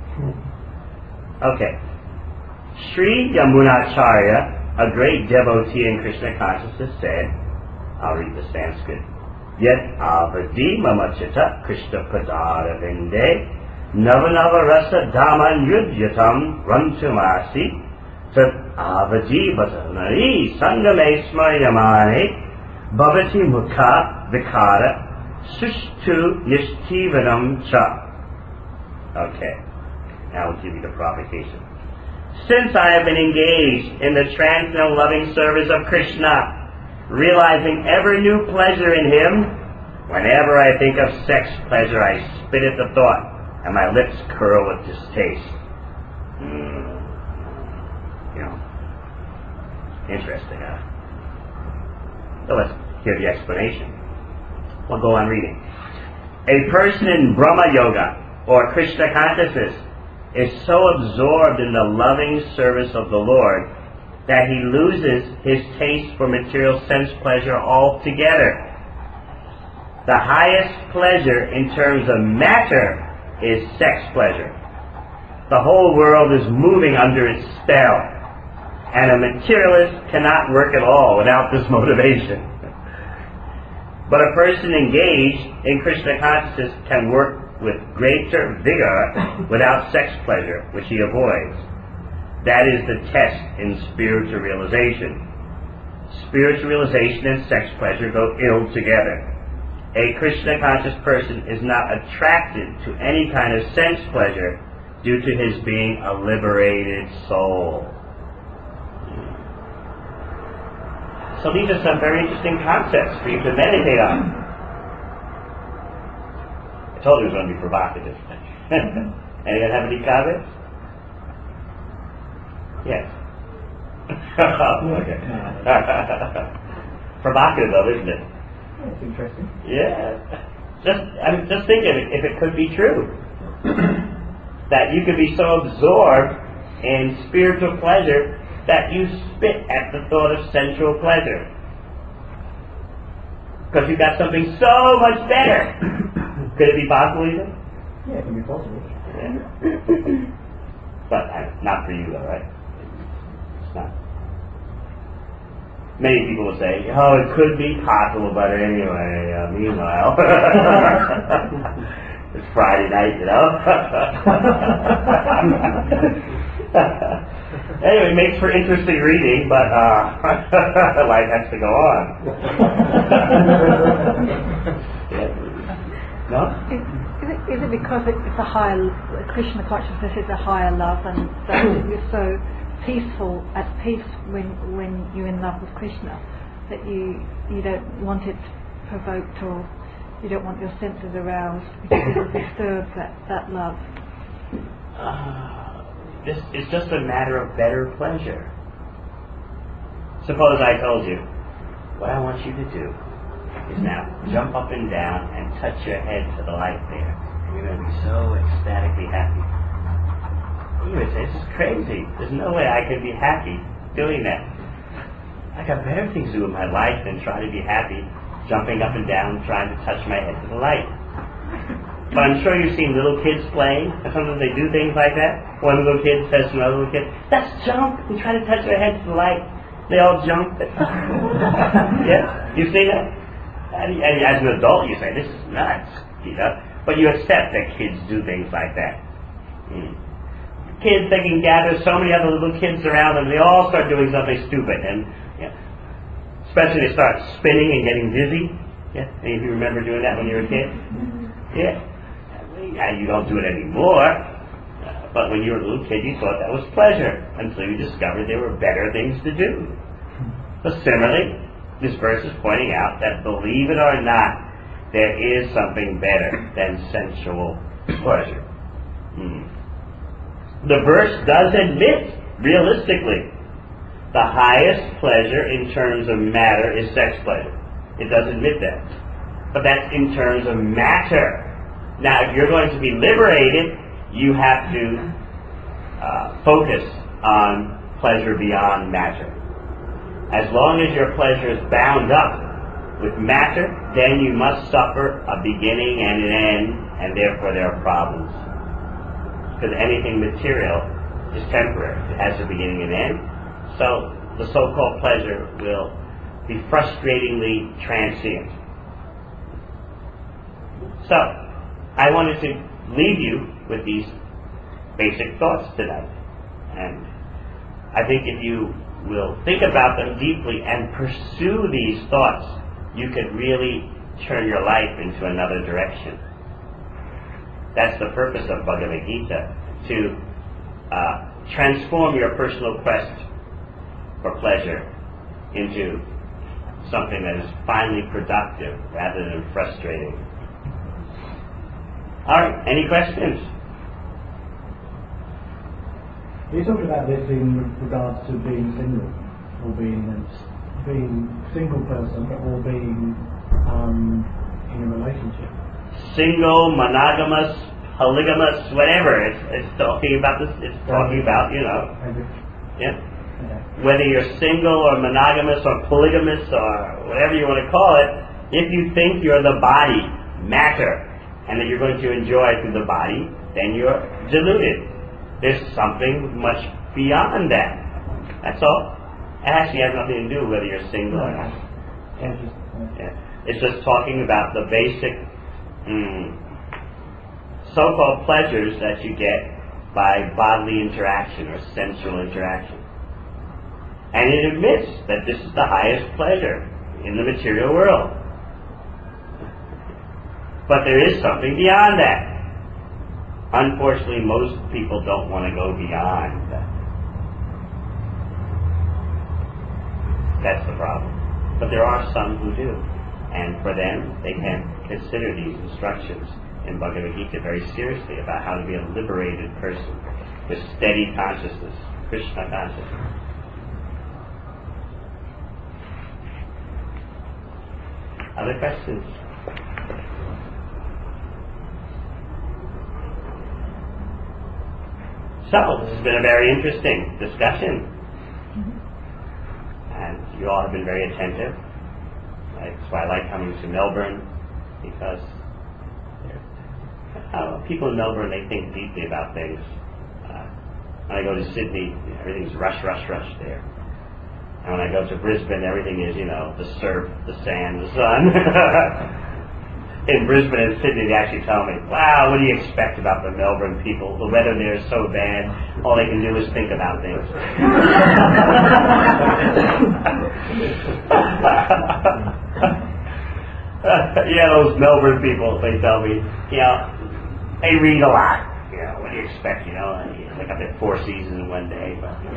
Okay. Sri Yamunacharya, a great devotee in Krishna consciousness, said, I'll read the Sanskrit, Yet avadi mamachita Krishna padara vinde navanava rasa dhaman yudyatam rantumasi tat avadi vatanari sangame smaryamane bhavati mukha vikara sushtu nishtivanam cha. Okay, now we'll give you the provocation. Since I have been engaged in the transcendental loving service of Krishna, realizing ever new pleasure in Him, whenever I think of sex pleasure, I spit at the thought, and my lips curl with distaste. Interesting, huh? So let's hear the explanation. We'll go on reading. A person in Brahma Yoga, or Krishna consciousness, is so absorbed in the loving service of the Lord that he loses his taste for material sense pleasure altogether. The highest pleasure in terms of matter is sex pleasure. The whole world is moving under its spell, and a materialist cannot work at all without this motivation. But a person engaged in Krishna consciousness can work with greater vigor without sex pleasure, which he avoids. That is the test in spiritual realization. Spiritual realization and sex pleasure go ill together. A Krishna conscious person is not attracted to any kind of sense pleasure due to his being a liberated soul. So these are some very interesting concepts for you to meditate on. I told you it was going to be provocative. Anyone have any comments? Yes. Okay. Provocative though, isn't it? It's interesting. Yeah. Just think if it could be true. That you could be so absorbed in spiritual pleasure that you spit at the thought of sensual pleasure. Because you've got something so much better. Could it be possible even? Yeah, it can be possible. Yeah. But not for you though, right? It's not. Many people will say, oh, it could be possible, but anyway, meanwhile. It's Friday night, you know? Anyway, it makes for interesting reading, but life has to go on. Yeah. No? Is it because it's a higher, Krishna consciousness is a higher love, and that you're so peaceful, at peace when you're in love with Krishna, that you don't want it provoked, or you don't want your senses aroused because it will disturb that love? It's just a matter of better pleasure. Suppose I told you, what I want you to do is now jump up and down and touch your head to the light there. And you're going to be so ecstatically happy. You would say, this is crazy. There's no way I could be happy doing that. I got better things to do in my life than try to be happy, jumping up and down, trying to touch my head to the light. But I'm sure you've seen little kids playing, and sometimes they do things like that. One little kid says to another little kid, let's jump, and try to touch their head to the light. They all jump. Yeah, you see that? And as an adult, you say, this is nuts, you know. But you accept that kids do things like that. Kids, they can gather so many other little kids around them, they all start doing something stupid. And especially they start spinning and getting dizzy. Yeah? Any of you remember doing that when you were a kid? Yeah. You don't do it anymore. But when you were a little kid, you thought that was pleasure until you discovered there were better things to do. So similarly, this verse is pointing out that, believe it or not, there is something better than sensual pleasure. The verse does admit, realistically, the highest pleasure in terms of matter is sex pleasure. It does admit that. But that's in terms of matter. Now, if you're going to be liberated, you have to focus on pleasure beyond matter. As long as your pleasure is bound up with matter, then you must suffer a beginning and an end, and therefore there are problems. Because anything material is temporary. It has a beginning and end. So the so-called pleasure will be frustratingly transient. So, I wanted to leave you with these basic thoughts tonight. And I think if you will think about them deeply and pursue these thoughts, you could really turn your life into another direction. That's the purpose of Bhagavad Gita, to transform your personal quest for pleasure into something that is finally productive rather than frustrating. All right, any questions? You talked about this in regards to being single, or being single person, or being in a relationship. Single, monogamous, polygamous, whatever. It's talking about this. It's talking about, yeah. Whether you're single or monogamous or polygamous or whatever you want to call it, if you think you're the body, matter, and that you're going to enjoy through the body, then you're deluded. There's something much beyond that. That's all. It actually has nothing to do with whether you're single or not. Yeah. It's just talking about the basic so-called pleasures that you get by bodily interaction or sensual interaction. And it admits that this is the highest pleasure in the material world. But there is something beyond that. Unfortunately, most people don't want to go beyond that. That's the problem. But there are some who do. And for them, they can consider these instructions in Bhagavad Gita very seriously about how to be a liberated person with steady consciousness, Krishna consciousness. Other questions? So, this has been a very interesting discussion. And you all have been very attentive. That's why I like coming to Melbourne, because people in Melbourne, they think deeply about things. When I go to Sydney, everything's rush there. And when I go to Brisbane, everything is, the surf, the sand, the sun. In Brisbane and Sydney, they actually tell me, wow, what do you expect about the Melbourne people? The weather there is so bad, all they can do is think about things. Yeah, those Melbourne people, they tell me, they read a lot. What do you expect, They got their 4 seasons in one day.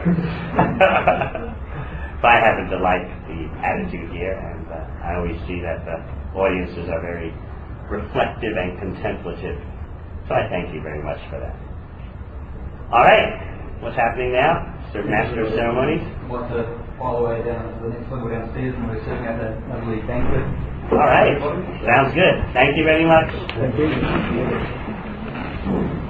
But I happen to like the attitude here, and I always see that the audiences are very reflective and contemplative. So I thank you very much for that. All right, what's happening now? Mr. Master of Ceremonies? Want to follow way down to the next level downstairs, and we're serving out a lovely banquet All right. Sounds good. Thank you very much. Thank you.